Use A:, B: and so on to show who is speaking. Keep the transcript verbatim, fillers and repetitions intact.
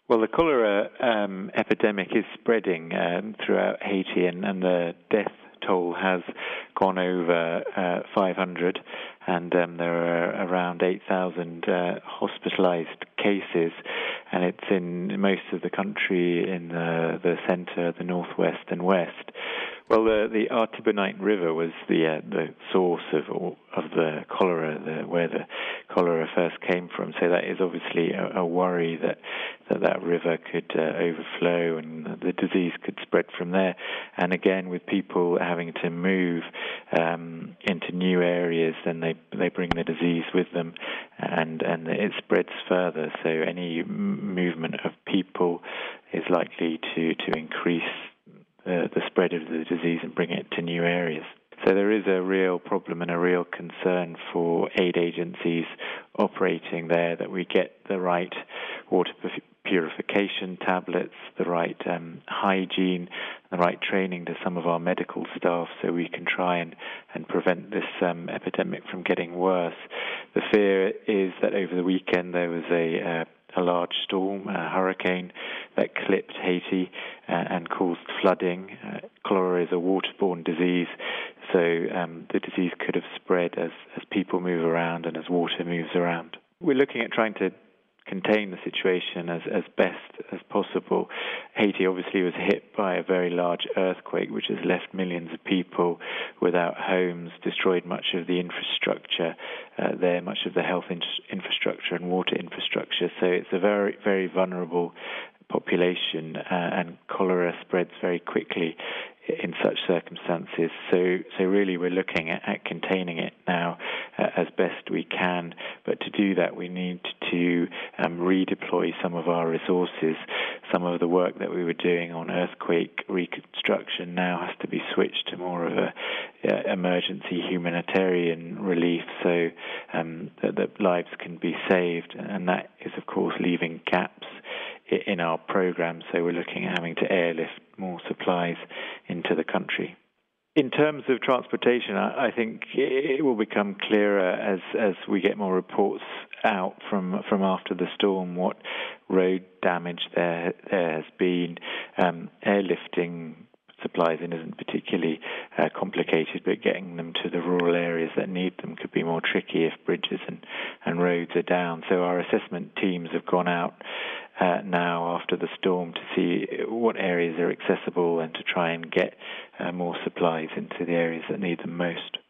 A: Well, the cholera um, epidemic is spreading um, throughout Haiti, and, and the death toll has gone over uh, five hundred, and um, there are around eight thousand uh, hospitalized cases, and it's in most of the country in the, the center, the northwest and west. Well, the, the Artibonite River was the uh, the source of of the cholera, the, where the cholera first came from. So that is obviously a, a worry that that, that river could uh, overflow and the disease could spread from there. And again, with people having to move um, into new areas, then they they bring the disease with them, and and it spreads further. So any movement of people is likely to to increase Uh, the spread of the disease and bring it to new areas. So there is a real problem and a real concern for aid agencies operating there that we get the right water purification tablets, the right um, hygiene, the right training to some of our medical staff so we can try and, and prevent this um, epidemic from getting worse. The fear is that over the weekend there was a uh, a large storm, a hurricane, that clipped Haiti uh, and caused flooding. Uh, cholera is a waterborne disease, so um, the disease could have spread as, as people move around and as water moves around. We're looking at trying to contain the situation as, as best as possible. Haiti obviously was hit by a very large earthquake, which has left millions of people without homes, destroyed much of the infrastructure uh, there, much of the health in- infrastructure and water infrastructure. So it's a very, very vulnerable population, uh, and cholera spreads very quickly in such circumstances. So, so really we're looking at, at containing it now uh, as best we can. But to do that, we need to um, redeploy some of our resources. Some of the work that we were doing on earthquake reconstruction now has to be switched to more of a uh, emergency humanitarian relief, so um, that, that lives can be saved. And that is, of course, leaving gaps in our program, so we're looking at having to airlift more supplies into the country. In terms of transportation, I think it will become clearer as, as we get more reports out from from after the storm what road damage there, there has been. Um, airlifting supplies in isn't particularly uh, complicated, but getting them to the rural areas that need them could be more tricky if bridges and, and roads are down. So our assessment teams have gone out uh, now after the storm to see what areas are accessible and to try and get uh, more supplies into the areas that need them most.